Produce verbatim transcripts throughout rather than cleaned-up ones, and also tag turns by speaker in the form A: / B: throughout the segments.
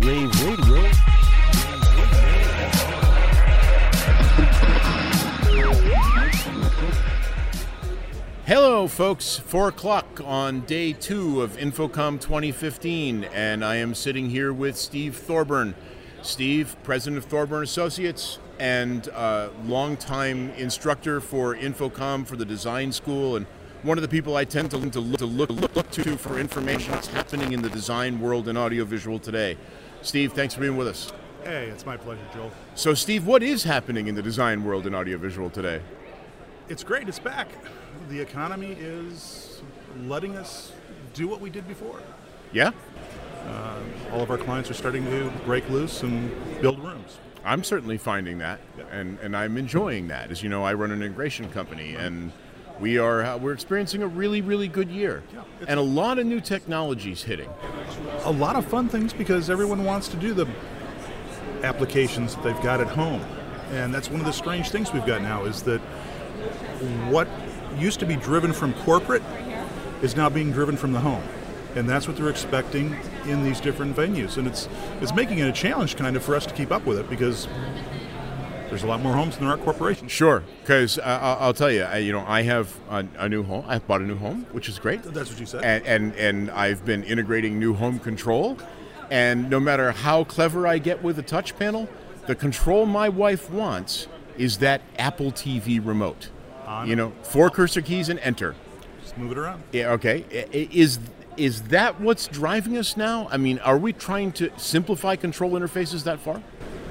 A: Rave Radio. Hello, folks. Four o'clock on day two of InfoComm twenty fifteen, and I am sitting here with Steve Thorburn. Steve, president of Thorburn Associates, and uh, longtime instructor for InfoComm for the design school, and one of the people I tend to, to, look, to look, look to for information that's happening in the design world and audiovisual today. Steve, thanks for being with us.
B: Hey, it's my pleasure, Joel.
A: So, Steve, what is happening in the design world and audiovisual today?
B: It's great. It's back. The economy is letting us do what we did before.
A: Yeah?
B: Uh, all of our clients are starting to break loose and build rooms.
A: I'm certainly finding that,
B: yeah.
A: and, and I'm enjoying that. As you know, I run an integration company, right. and we are we're experiencing a really, really good year,
B: yeah,
A: and a lot of new technologies hitting.
B: A lot of fun things because everyone wants to do the applications that they've got at home, and that's one of the strange things we've got now is that what used to be driven from corporate is now being driven from the home. And that's what they're expecting in these different venues. And it's it's making it a challenge kind of for us to keep up with it because there's a lot more homes than there are corporations.
A: Sure, because uh, I'll tell you, I, you know, I have a, a new home. I bought a new home, which is great.
B: That's what you said.
A: And, and, and I've been integrating new home control. And no matter how clever I get with the touch panel, the control my wife wants is that Apple T V remote. On. You know, four cursor keys and enter.
B: Just move it around.
A: Yeah, okay. Is is that what's driving us now? I mean, are we trying to simplify control interfaces that far?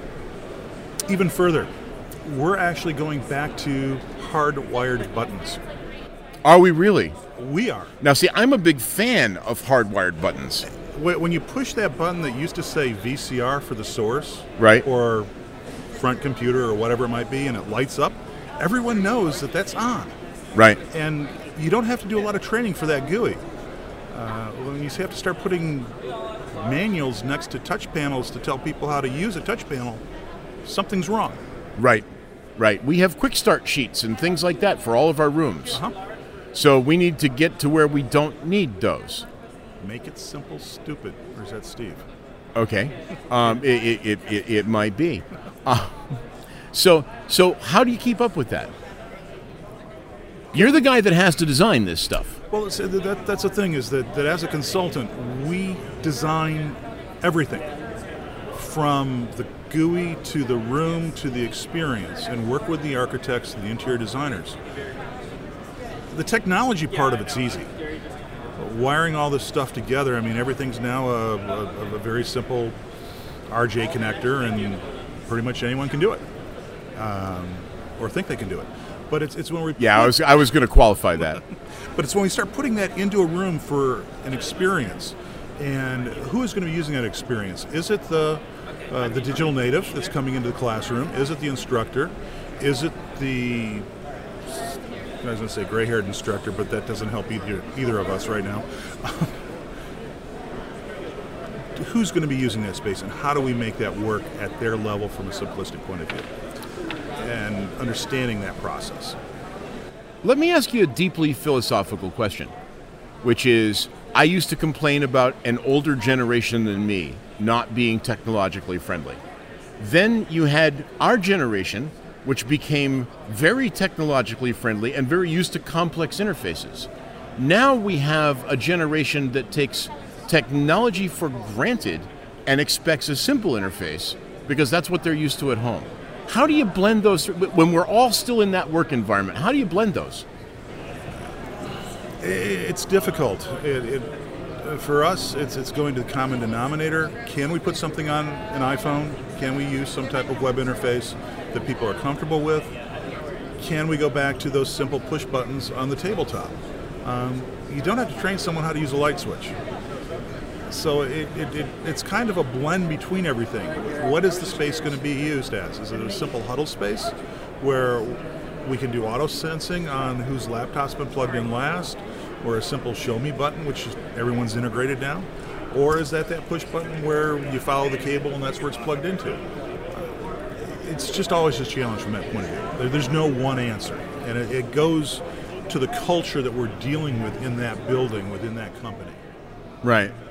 B: Even further, we're actually going back to hardwired buttons.
A: Are we really?
B: We are.
A: Now, see, I'm a big fan of hardwired buttons.
B: When you push that button that used to say V C R for the source,
A: right,
B: or front computer or whatever it might be, and it lights up, everyone knows that that's on.
A: Right.
B: And you don't have to do a lot of training for that G U I. Uh, when you have to start putting manuals next to touch panels to tell people how to use a touch panel, something's wrong.
A: Right, right. We have quick start sheets and things like that for all of our rooms.
B: Uh-huh.
A: So we need to get to where we don't need those.
B: Make it simple, stupid. Or is that Steve?
A: Okay. Um, it, it, it, it, it might be. Uh, so, so how do you keep up with that? You're the guy that has to design this stuff.
B: Well, it's, that, that's the thing is that, that as a consultant, we design everything from the G U I to the room to the experience and work with the architects and the interior designers. The technology part of it's easy. Wiring all this stuff together, I mean, everything's now a, a, a very simple R J connector and pretty much anyone can do it. Um, or think they can do it. But it's it's when we
A: yeah I was I was going to qualify that.
B: But it's when we start putting that into a room for an experience, and who is going to be using that experience? Is it the uh, the digital native that's coming into the classroom? Is it the instructor? Is it the I was going to say gray-haired instructor, but that doesn't help either either of us right now. Who's going to be using that space, and how do we make that work at their level from a simplistic point of view? And understanding that process.
A: Let me ask you a deeply philosophical question, which is, I used to complain about an older generation than me not being technologically friendly. Then you had our generation, which became very technologically friendly and very used to complex interfaces. Now we have a generation that takes technology for granted and expects a simple interface because that's what they're used to at home. How do you blend those, when we're all still in that work environment, how do you blend those?
B: It's difficult. It, it, for us, it's it's going to the common denominator. Can we put something on an iPhone? Can we use some type of web interface that people are comfortable with? Can we go back to those simple push buttons on the tabletop? Um, you don't have to train someone how to use a light switch. So it, it, it, it's kind of a blend between everything. What is the space going to be used as? Is it a simple huddle space where we can do auto sensing on whose laptop's been plugged in last, or a simple show me button, which is, everyone's integrated now? Or is that that push button where you follow the cable and that's where it's plugged into? It's just always a challenge from that point of view. There's no one answer. And it, it goes to the culture that we're dealing with in that building, within that company.
A: Right.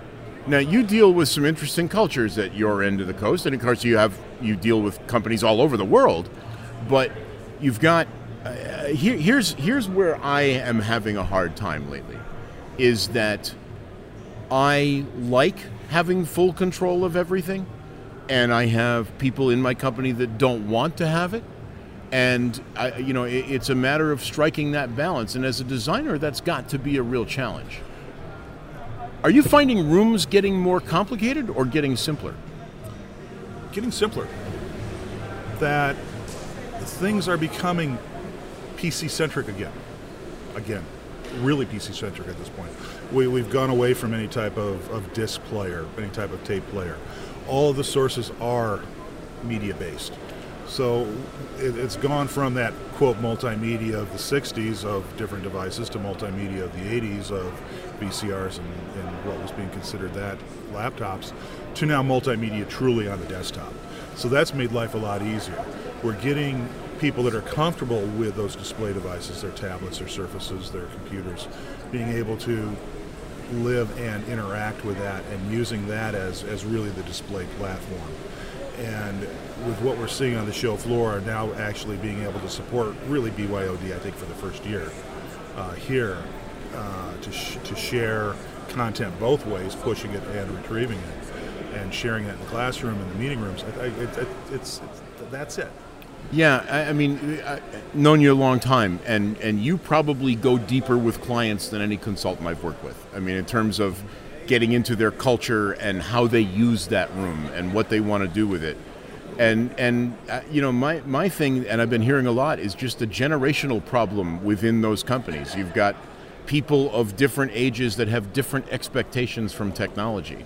A: Now you deal with some interesting cultures at your end of the coast, and of course you have you deal with companies all over the world. But you've got uh, here, here's here's where I am having a hard time lately, is that I like having full control of everything, and I have people in my company that don't want to have it. And I, you know, it, it's a matter of striking that balance. And as a designer, that's got to be a real challenge. Are you finding rooms getting more complicated or getting simpler?
B: Getting simpler. That things are becoming P C-centric again. Again, really P C-centric at this point. We, we've gone away from any type of, of disc player, any type of tape player. All of the sources are media-based. So it, it's gone from that, quote, multimedia of the sixties of different devices to multimedia of the eighties of V C Rs and, and what was being considered that, laptops, to now multimedia truly on the desktop. So that's made life a lot easier. We're getting people that are comfortable with those display devices, their tablets, their surfaces, their computers, being able to live and interact with that and using that as, as really the display platform. And with what we're seeing on the show floor, now actually being able to support really B Y O D, I think, for the first year uh, here, uh, to, sh to share content both ways, pushing it and retrieving it, and sharing it in the classroom and the meeting rooms. I, I, it, it, it's, it's that's it.
A: Yeah, I, I mean, I've known you a long time, and, and you probably go deeper with clients than any consultant I've worked with. I mean, in terms of getting into their culture and how they use that room and what they want to do with it. And, and uh, you know, my, my thing, and I've been hearing a lot, is just a generational problem within those companies. You've got people of different ages that have different expectations from technology.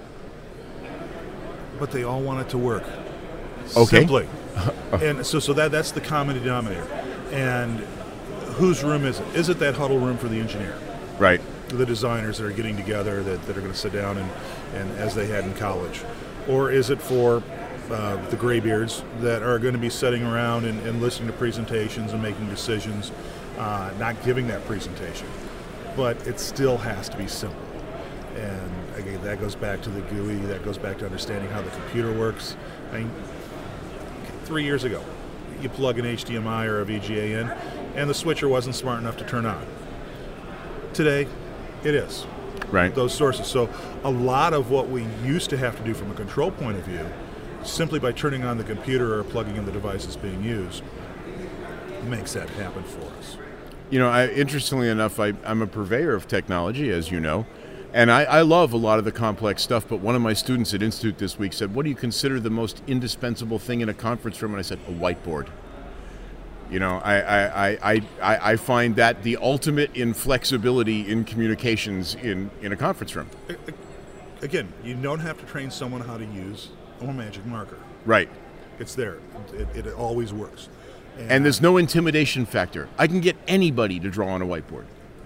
B: But they all want it to work.
A: Okay.
B: Simply. And so, so that, that's the common denominator. And whose room is it? Is it that huddle room for the engineer?
A: Right.
B: The designers that are getting together that, that are going to sit down and, and as they had in college? Or is it for uh, the graybeards that are going to be sitting around and, and listening to presentations and making decisions, uh, not giving that presentation? But it still has to be simple. And again, that goes back to the G U I, that goes back to understanding how the computer works. I mean, three years ago, you plug an H D M I or a V G A in, and the switcher wasn't smart enough to turn on. Today, it is.
A: Right.
B: Those sources. So a lot of what we used to have to do from a control point of view, simply by turning on the computer or plugging in the devices being used, makes that happen for us.
A: You know, I, interestingly enough, I, I'm a purveyor of technology, as you know, and I, I love a lot of the complex stuff, but one of my students at Institute this week said, what do you consider the most indispensable thing in a conference room? And I said, a whiteboard. You know, I, I, I, I, I find that the ultimate in flexibility in communications in, in a conference room.
B: Again, you don't have to train someone how to use a magic marker.
A: Right.
B: It's there. It, it always works. And,
A: and there's no intimidation factor. I can get anybody to draw on a whiteboard.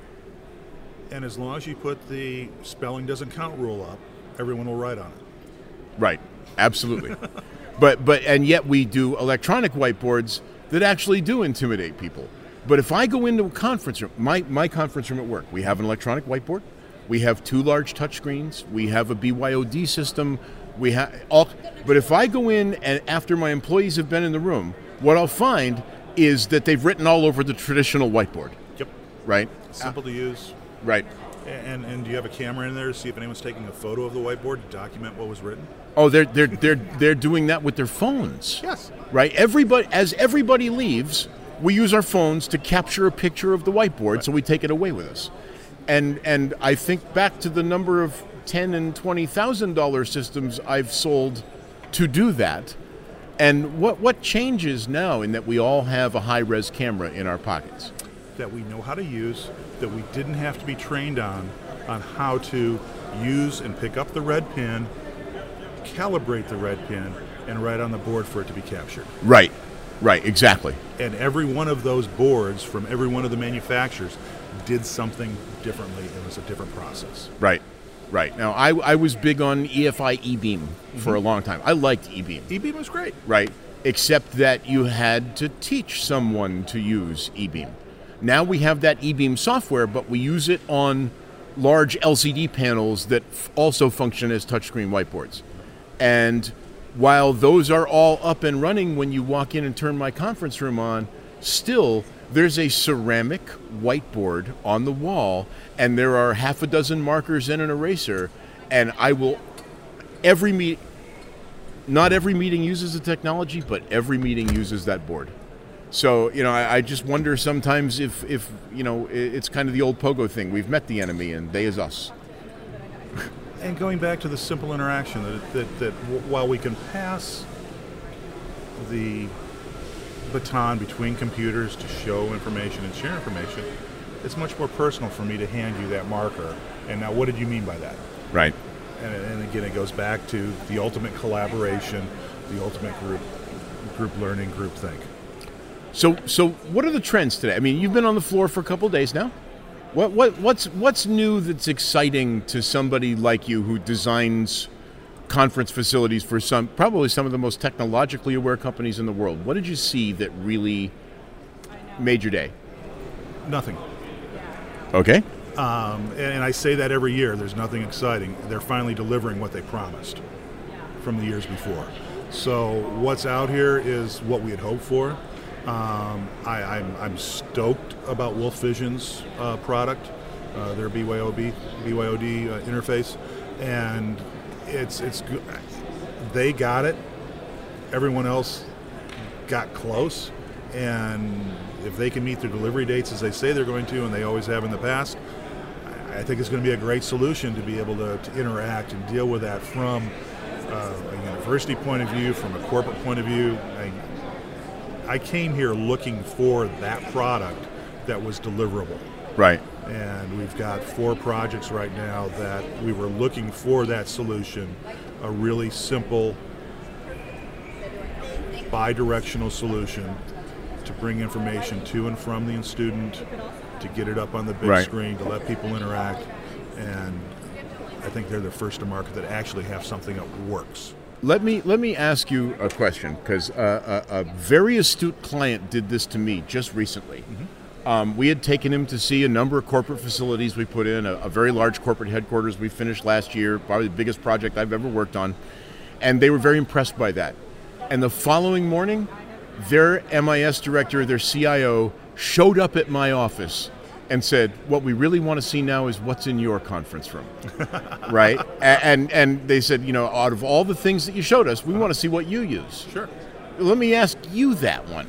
B: And as long as you put the spelling doesn't count rule up, everyone will write on it.
A: Right. Absolutely. but but and yet we do electronic whiteboards that actually do intimidate people. But if I go into a conference room, my, my conference room at work, we have an electronic whiteboard, we have two large touch screens, we have a B Y O D system, we have all. But if I go in and after my employees have been in the room, what I'll find is that they've written all over the traditional whiteboard.
B: Yep.
A: Right?
B: Simple to use.
A: Right.
B: And and do you have a camera in there to see if anyone's taking a photo of the whiteboard to document what was written?
A: Oh, they're they're they're they're doing that with their phones.
B: Yes.
A: Right. Everybody, as everybody leaves, we use our phones to capture a picture of the whiteboard, right. So we take it away with us. And and I think back to the number of ten and twenty thousand dollar systems I've sold to do that. And what what changes now in that we all have a high res camera in our pockets
B: that we know how to use, that we didn't have to be trained on, on how to use and pick up the red pin, calibrate the red pin, and write on the board for it to be captured.
A: Right, right, exactly.
B: And every one of those boards from every one of the manufacturers did something differently. It was a different process.
A: Right, right. Now, I, I was big on E F I E-beam mm-hmm. for a long time. I liked E-beam.
B: E-beam was great.
A: Right, except that you had to teach someone to use E-beam. Now we have that E-beam software, but we use it on large L C D panels that f- also function as touchscreen whiteboards. And while those are all up and running when you walk in and turn my conference room on, still there's a ceramic whiteboard on the wall, and there are half a dozen markers and an eraser, and I will, every meet, not every meeting uses the technology, but every meeting uses that board. So, you know, I, I just wonder sometimes if, if, you know, it, it's kind of the old pogo thing. We've met the enemy and they is us.
B: And going back to the simple interaction, that, that, that w- while we can pass the baton between computers to show information and share information, it's much more personal for me to hand you that marker. And now, what did you mean by that?
A: Right.
B: And, and again, it goes back to the ultimate collaboration, the ultimate group group learning, group think.
A: So, so what are the trends today? I mean, you've been on the floor for a couple of days now. What, what, what's, what's new that's exciting to somebody like you who designs conference facilities for some, probably some of the most technologically aware companies in the world? What did you see that really made your day?
B: Nothing.
A: Okay.
B: Um, and, and I say that every year. There's nothing exciting. They're finally delivering what they promised from the years before. So what's out here is what we had hoped for. Um, I, I'm, I'm stoked about Wolf Vision's uh, product, uh, their B Y O B, B Y O D uh, interface, and it's it's good. They got it. Everyone else got close, and if they can meet their delivery dates as they say they're going to, and they always have in the past, I, I think it's going to be a great solution to be able to, to interact and deal with that from uh, a university point of view, from a corporate point of view. I, I came here looking for that product that was deliverable.
A: Right.
B: And we've got four projects right now that we were looking for that solution, a really simple, bi-directional solution to bring information to and from the student, to get it up on the big
A: right.
B: screen, to let people interact. And I think they're the first to market that actually have something that works.
A: Let me let me ask you a question, because uh, a, a very astute client did this to me just recently. Mm-hmm. Um, we had taken him to see a number of corporate facilities we put in, a, a very large corporate headquarters we finished last year, probably the biggest project I've ever worked on, and they were very impressed by that. And the following morning, their M I S director, their C I O, showed up at my office and said, what we really want to see now is what's in your conference room, right? And, and and they said, you know, out of all the things that you showed us, we want to see what you use.
B: Sure.
A: Let me ask you that one.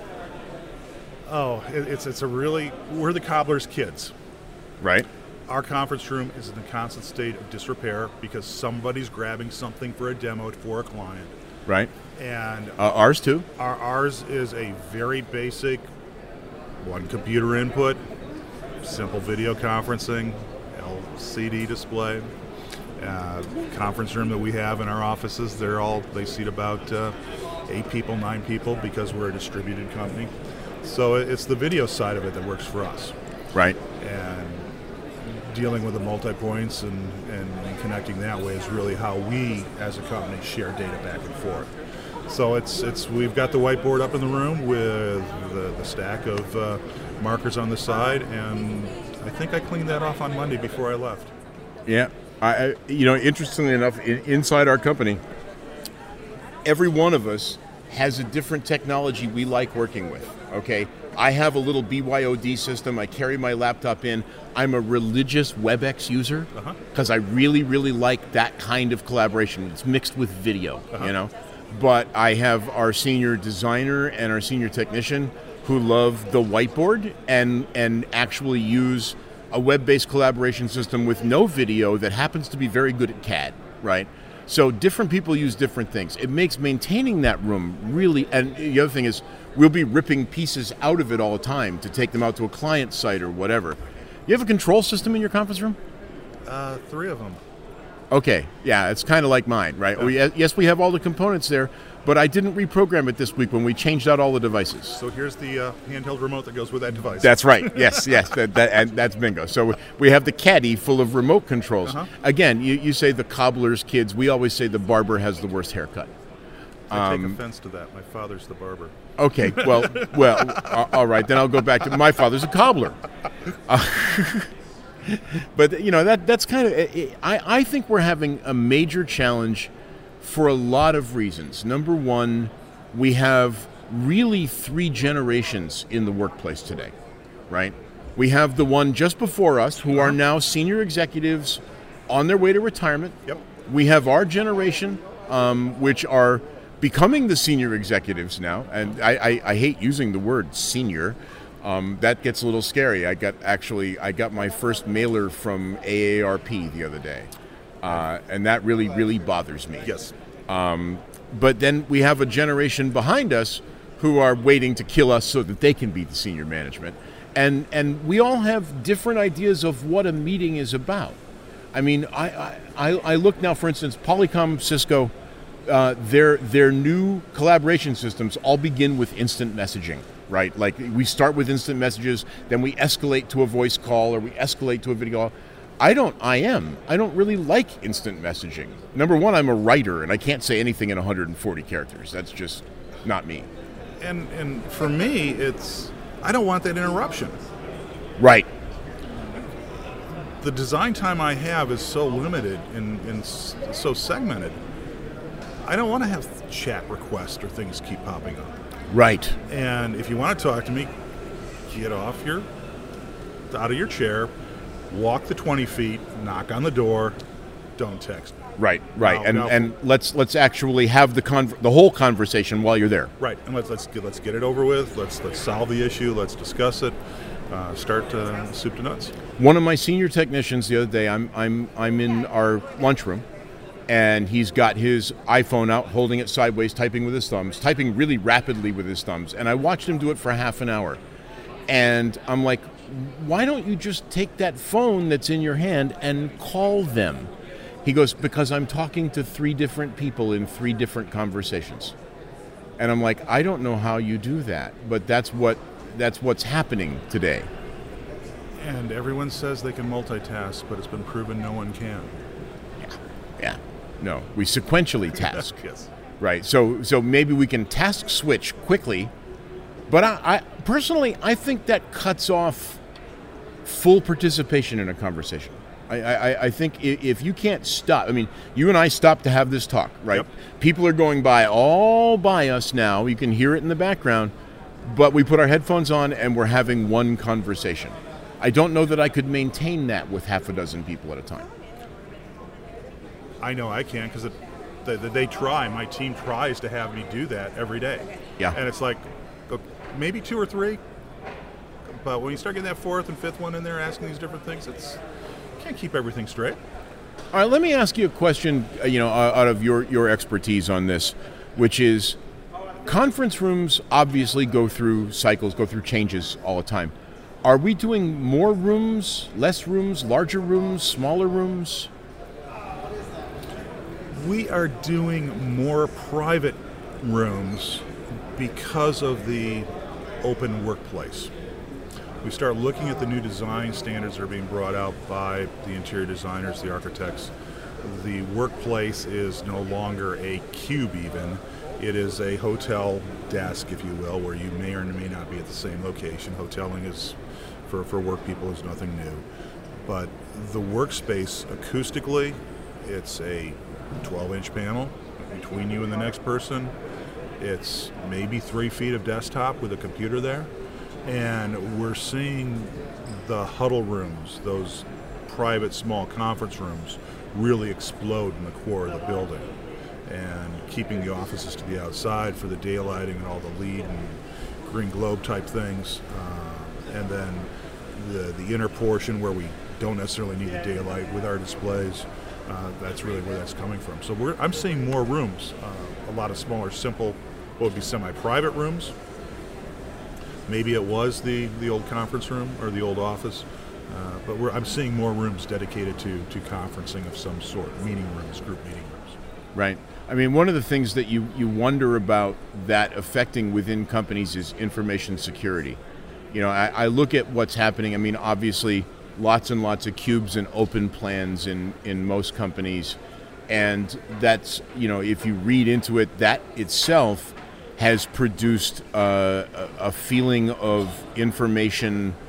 B: Oh, it, it's it's a really, we're the cobbler's kids.
A: Right.
B: Our conference room is in a constant state of disrepair because somebody's grabbing something for a demo for a client.
A: Right.
B: And
A: uh, ours too.
B: Our, ours is a very basic, one computer input, simple video conferencing, L C D display. Uh, conference room that we have in our offices, they're all, they seat about uh, eight people, nine people because we're a distributed company. So it's the video side of it that works for us.
A: Right.
B: And dealing with the multi-points and, and, and connecting that way is really how we as a company share data back and forth. So it's it's we've got the whiteboard up in the room with the, the stack of uh, markers on the side, and I think I cleaned that off on Monday before I left.
A: Yeah, I, I you know, interestingly enough, in, inside our company, every one of us has a different technology we like working with. Okay, I have a little B Y O D system. I carry my laptop in. I'm a religious WebEx user because uh-huh. I really, really like that kind of collaboration. It's mixed with video, uh-huh. you know. But I have our senior designer and our senior technician who love the whiteboard and and actually use a web-based collaboration system with no video that happens to be very good at C A D, right? So different people use different things. It makes maintaining that room really, and the other thing is we'll be ripping pieces out of it all the time to take them out to a client site or whatever. You have a control system in your conference room?
B: Uh, three of them.
A: Okay, yeah, it's kind of like mine, right? Yeah. We, yes, we have all the components there, but I didn't reprogram it this week when we changed out all the devices.
B: So here's the uh, handheld remote that goes with that device.
A: That's right. Yes, yes, that, that, and that's bingo. So we have the caddy full of remote controls. Uh-huh. Again, you, you say the cobbler's kids. We always say the barber has the worst haircut.
B: I take um, offense to that. My father's the barber.
A: Okay, well, well, uh, all right. Then I'll go back to my father's a cobbler. Uh, But you know that that's kind of I, I think we're having a major challenge for a lot of reasons. Number one, we have really three generations in the workplace today, right? We have the one just before us who are now senior executives on their way to retirement.
B: Yep.
A: We have our generation, um, which are becoming the senior executives now, and I, I, I hate using the word senior. Um, that gets a little scary. I got actually I got my first mailer from A A R P the other day, uh, and that really really bothers me.
B: Yes.
A: Um, but then we have a generation behind us who are waiting to kill us so that they can be the senior management, and and we all have different ideas of what a meeting is about. I mean, I I, I look now, for instance, Polycom, Cisco, uh, their their new collaboration systems all begin with instant messaging. Right, like we start with instant messages, then we escalate to a voice call or we escalate to a video call. I don't, I am, I don't really like instant messaging. Number one, I'm a writer and I can't say anything in one hundred forty characters. That's just not me.
B: And and for me, it's I don't want that interruption.
A: Right.
B: The design time I have is so limited and, and so segmented. I don't want to have chat requests or things keep popping up.
A: Right.
B: And if you want to talk to me, get off your, out of your chair, walk the twenty feet, knock on the door, don't text me.
A: Right, right,
B: Now-
A: and
B: now-
A: and let's let's actually have the con- the whole conversation while you're there.
B: Right, and let's let's get let's get it over with. Let's let's solve the issue. Let's discuss it. Uh, start uh, soup to nuts.
A: One of my senior technicians the other day, I'm I'm I'm in our lunchroom, and he's got his iPhone out, holding it sideways, typing with his thumbs, typing really rapidly with his thumbs. And I watched him do it for half an hour. And I'm like, why don't you just take that phone that's in your hand and call them? He goes, because I'm talking to three different people in three different conversations. And I'm like, I don't know how you do that, but that's what that's what's happening today.
B: And everyone says they can multitask, but it's been proven no one can.
A: Yeah. No, we sequentially task.
B: Yes.
A: Right. So so maybe we can task switch quickly, but I, I personally I think that cuts off full participation in a conversation. I, I, I think i- if you can't stop, I mean, you and I stopped to have this talk, right?
B: Yep.
A: People are going by all by us now. You can hear it in the background, but we put our headphones on and we're having one conversation. I don't know that I could maintain that with half a dozen people at a time.
B: I know I can because they, they try. My team tries to have me do that every day.
A: Yeah.
B: And it's like uh, maybe two or three, but when you start getting that fourth and fifth one in there asking these different things, it's you can't keep everything straight.
A: All right, let me ask you a question, uh, you know, uh, out of your, your expertise on this, which is conference rooms obviously go through cycles, go through changes all the time. Are we doing more rooms, less rooms, larger rooms, smaller rooms?
B: We are doing more private rooms because of the open workplace. We start looking at the new design standards that are being brought out by the interior designers, the architects. The workplace is no longer a cube even. It is a hotel desk, if you will, where you may or may not be at the same location. Hoteling is, for, for work people, is nothing new. But the workspace acoustically, it's a twelve inch panel between you and the next person. It's maybe three feet of desktop with a computer there. And we're seeing the huddle rooms, those private small conference rooms, really explode in the core of the building. And keeping the offices to the outside for the daylighting and all the LEED and green globe type things. Uh, and then the, the inner portion where we don't necessarily need the daylight with our displays. Uh, that's really where that's coming from. So we're, I'm seeing more rooms, uh, a lot of smaller, simple, what would be semi-private rooms. Maybe it was the, the old conference room or the old office, uh, but we're, I'm seeing more rooms dedicated to, to conferencing of some sort, meeting rooms, group meeting rooms.
A: Right. I mean, one of the things that you, you wonder about that affecting within companies is information security. You know, I, I look at what's happening. I mean, obviously, lots and lots of cubes and open plans in, in most companies. And that's, you know, if you read into it, that itself has produced uh, a, a feeling of information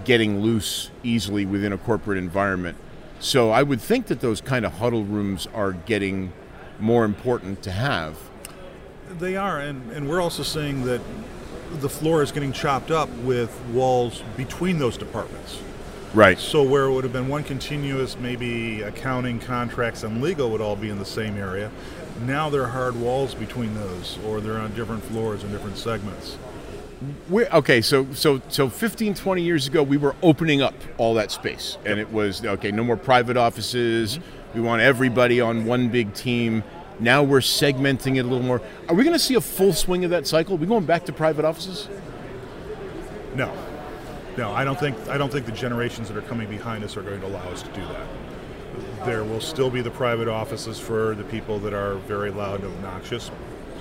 A: getting loose easily within a corporate environment. So I would think that those kind of huddle rooms are getting more important to have.
B: They are, and, and we're also seeing that the floor is getting chopped up with walls between those departments.
A: Right.
B: So where it would have been one continuous, maybe accounting, contracts, and legal would all be in the same area, now there are hard walls between those, or they're on different floors in different segments.
A: We're, okay, so so so fifteen, twenty years ago, we were opening up all that space. And it was, okay, no more private offices. Mm-hmm. We want everybody on one big team. Now we're segmenting it a little more. Are we going to see a full swing of that cycle? Are we going back to private offices?
B: No. No, I don't think I don't think the generations that are coming behind us are going to allow us to do that. There will still be the private offices for the people that are very loud and obnoxious.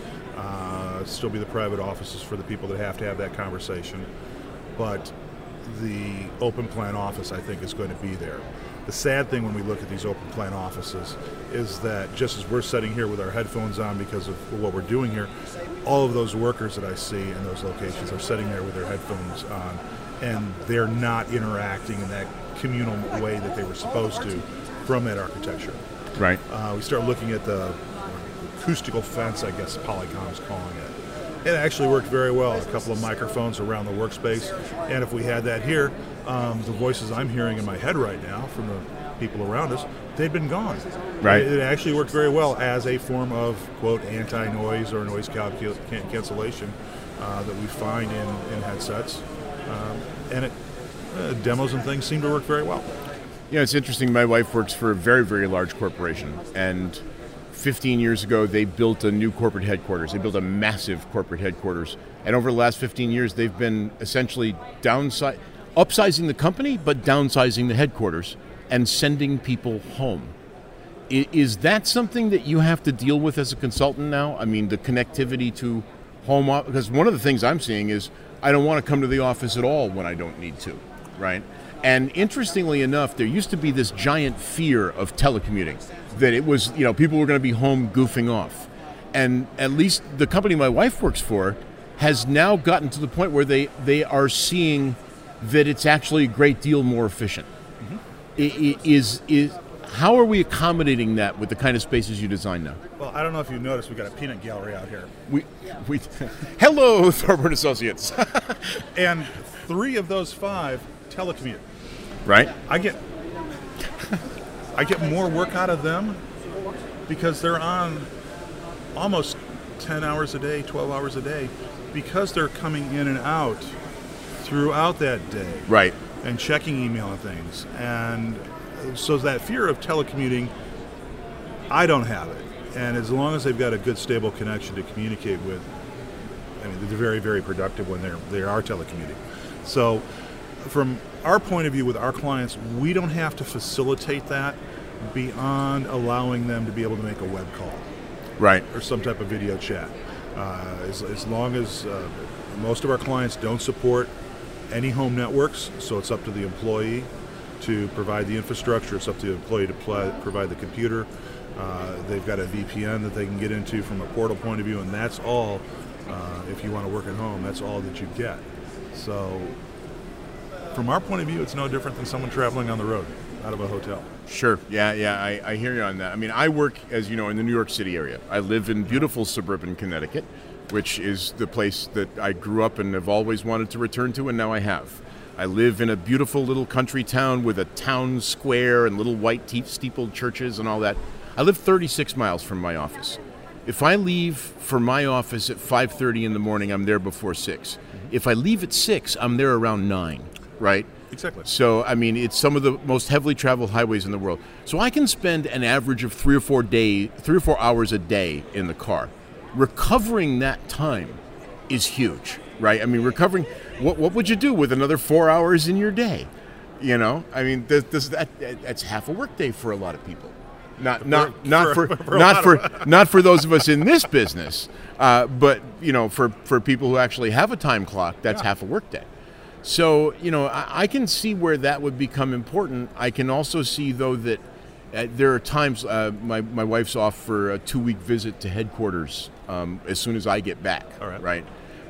B: Uh, still be the private offices for the people that have to have that conversation. But the open plan office, I think, is going to be there. The sad thing when we look at these open plan offices is that just as we're sitting here with our headphones on because of what we're doing here, all of those workers that I see in those locations are sitting there with their headphones on, and they're not interacting in that communal way that they were supposed to from that architecture.
A: Right.
B: Uh, we start looking at the acoustical fence, I guess Polycom's calling it. It actually worked very well. A couple of microphones around the workspace, and if we had that here, um, the voices I'm hearing in my head right now from the people around us, they'd been gone.
A: Right.
B: It, it actually worked very well as a form of, quote, anti-noise or noise calcul- can- cancellation uh, that we find in, in headsets. Um, and it, uh, demos and things seem to work very well.
A: Yeah, it's interesting. My wife works for a very, very large corporation, and fifteen years ago, they built a new corporate headquarters. They built a massive corporate headquarters. And over the last fifteen years, they've been essentially downsi- upsizing the company, but downsizing the headquarters and sending people home. I- is that something that you have to deal with as a consultant now? I mean, the connectivity to home office? Because one of the things I'm seeing is I don't want to come to the office at all when I don't need to, right? And interestingly enough, there used to be this giant fear of telecommuting, that it was, you know, people were going to be home goofing off. And at least the company my wife works for has now gotten to the point where they, they are seeing that it's actually a great deal more efficient. Mm-hmm. I, is, is, how are we accommodating that with the kind of spaces you design now?
B: Well, I don't know if you noticed, we've got a peanut gallery out here.
A: We, we, hello, Thorburn Associates.
B: And three of those five telecommute.
A: Right.
B: I get I get more work out of them because they're on almost ten hours a day, twelve hours a day, because they're coming in and out throughout that day.
A: Right.
B: And checking email and things. And so that fear of telecommuting, I don't have it. And as long as they've got a good, stable connection to communicate with, I mean, they're very, very productive when they're they are telecommuting. So from our point of view with our clients, we don't have to facilitate that beyond allowing them to be able to make a web call.
A: Right.
B: Or some type of video chat. Uh, as, as long as uh, most of our clients don't support any home networks, so it's up to the employee to provide the infrastructure, it's up to the employee to pl- provide the computer. Uh, they've got a V P N that they can get into from a portal point of view, and that's all, uh, if you want to work at home, that's all that you get. So from our point of view, it's no different than someone traveling on the road out of a hotel.
A: Sure. Yeah, yeah, I, I hear you on that. I mean, I work, as you know, in the New York City area. I live in beautiful suburban Connecticut, which is the place that I grew up and have always wanted to return to, and now I have. I live in a beautiful little country town with a town square and little white te- steepled churches and all that. I live thirty-six miles from my office. If I leave for my office at five thirty in the morning, I'm there before six. Mm-hmm. If I leave at six, I'm there around nine, right?
B: Exactly.
A: So, I mean, it's some of the most heavily traveled highways in the world. So I can spend an average of three or four day, three or four hours a day in the car. Recovering that time is huge, right? I mean, recovering, what what would you do with another four hours in your day? You know, I mean, this, this, that that's half a workday for a lot of people. Not not
B: For-
A: not
B: for-
A: for,
B: for a
A: not
B: lot
A: for
B: of-
A: not for those of us in this business, uh, but you know, for for people who actually have a time clock, that's
B: Yeah.
A: half a workday. So, you know, I, I can see where that would become important. I can also see, though, that uh, there are times uh, my, my wife's off for a two-week visit to headquarters um, as soon as I get back,
B: All right.
A: right?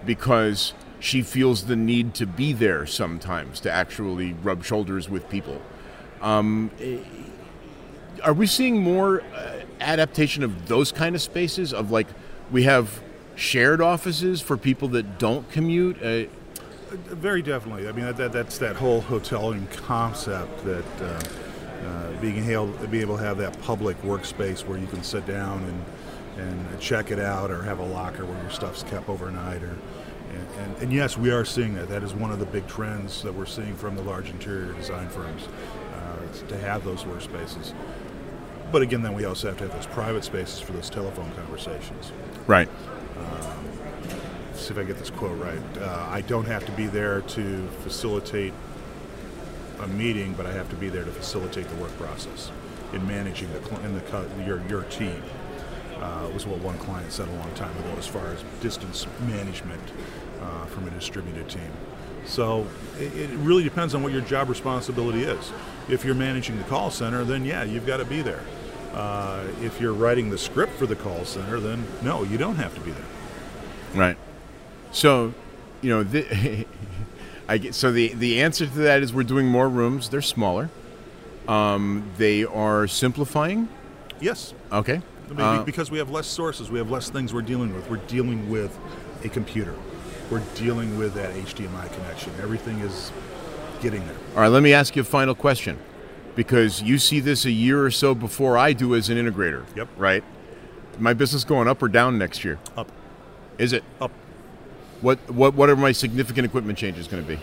A: because she feels the need to be there sometimes to actually rub shoulders with people. Um, are we seeing more uh, adaptation of those kind of spaces, of like we have shared offices for people that don't commute? Uh,
B: Very definitely. I mean, that, that's that whole hoteling concept, that uh, uh, being able, being able to have that public workspace where you can sit down and and check it out, or have a locker where your stuff's kept overnight. Or and, and, and yes, we are seeing that. That is one of the big trends that we're seeing from the large interior design firms, uh, to have those workspaces. But again, then we also have to have those private spaces for those telephone conversations.
A: Right.
B: Um, see if I get this quote right. Uh, I don't have to be there to facilitate a meeting, but I have to be there to facilitate the work process in managing the cl- in the co- your your team. Uh, was what one client said a long time ago, as far as distance management uh, from a distributed team. So it, it really depends on what your job responsibility is. If you're managing the call center, then yeah, you've got to be there. Uh, if you're writing the script for the call center, then no, you don't have to be there.
A: Right. So, you know, the, I get, so the the answer to that is we're doing more rooms. They're smaller. Um, they are simplifying.
B: Yes.
A: Okay.
B: Maybe
A: Uh,
B: because we have less sources, we have less things we're dealing with. We're dealing with a computer. We're dealing with that H D M I connection. Everything is getting there.
A: all right. Let me ask you a final question, because you see this a year or so before I do as an integrator.
B: Yep.
A: Right. My business going up or down next year?
B: Up.
A: Is it?
B: Up.
A: What what what are my significant equipment changes going to be?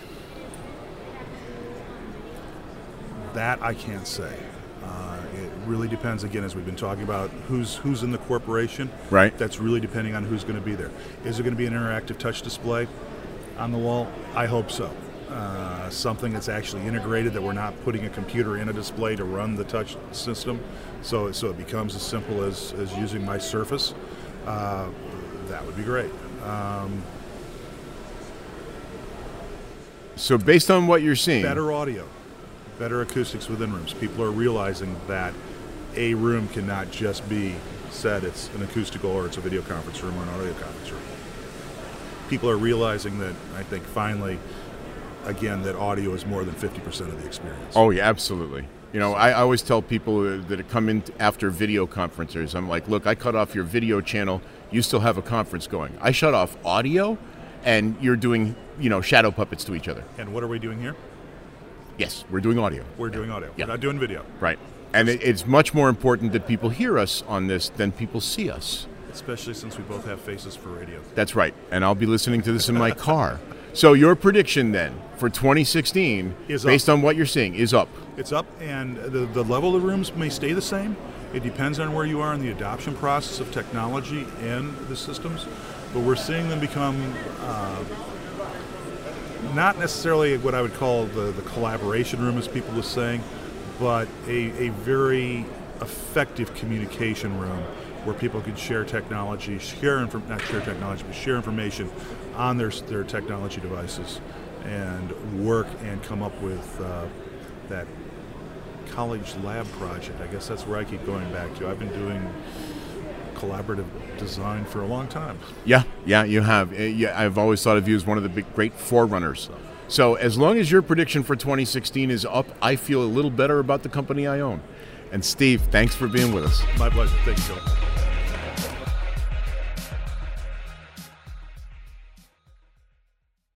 B: That I can't say. Uh, it really depends, again, as we've been talking about, who's who's in the corporation.
A: Right.
B: That's really depending on who's going to be there. Is there going to be an interactive touch display on the wall? I hope so. Uh, something that's actually integrated, that we're not putting a computer in a display to run the touch system, so so it becomes as simple as, as using my Surface. Uh, that would be great. Um,
A: So based on what you're seeing,
B: better audio, better acoustics within rooms. People are realizing that a room cannot just be said it's an acoustical, or it's a video conference room, or an audio conference room. People are realizing that, I think, finally, again, that audio is more than fifty percent of the experience.
A: Oh, yeah, absolutely. You know, I, I always tell people that come in after video conferencers, I'm like, look, I cut off your video channel, you still have a conference going. I shut off audio, and you're doing, you know, shadow puppets to each other.
B: And what are we doing here?
A: Yes, we're doing audio.
B: We're doing audio.
A: Yeah.
B: We're not doing video.
A: Right. And it, it's much more important that people hear us on this than people see us.
B: Especially since we both have faces for radio.
A: That's right. And I'll be listening to this in my car. So your prediction then for twenty sixteen,
B: Is
A: based
B: up.
A: on what you're seeing, is up.
B: It's up, and the, the level of rooms may stay the same. It depends on where you are in the adoption process of technology and the systems. But we're seeing them become uh, not necessarily what I would call the, the collaboration room, as people are saying, but a, a very effective communication room where people can share technology, share inf- not share technology, but share information on their their technology devices, and work and come up with uh, that college lab project. I guess that's where I keep going back to. I've been doing collaborative design for a long time.
A: Yeah, yeah, you have. Uh, Yeah, I've always thought of you as one of the big, great forerunners. So as long as your prediction for twenty sixteen is up, I feel a little better about the company I own. And Steve, thanks for being with us.
B: My pleasure. Thanks, Joe.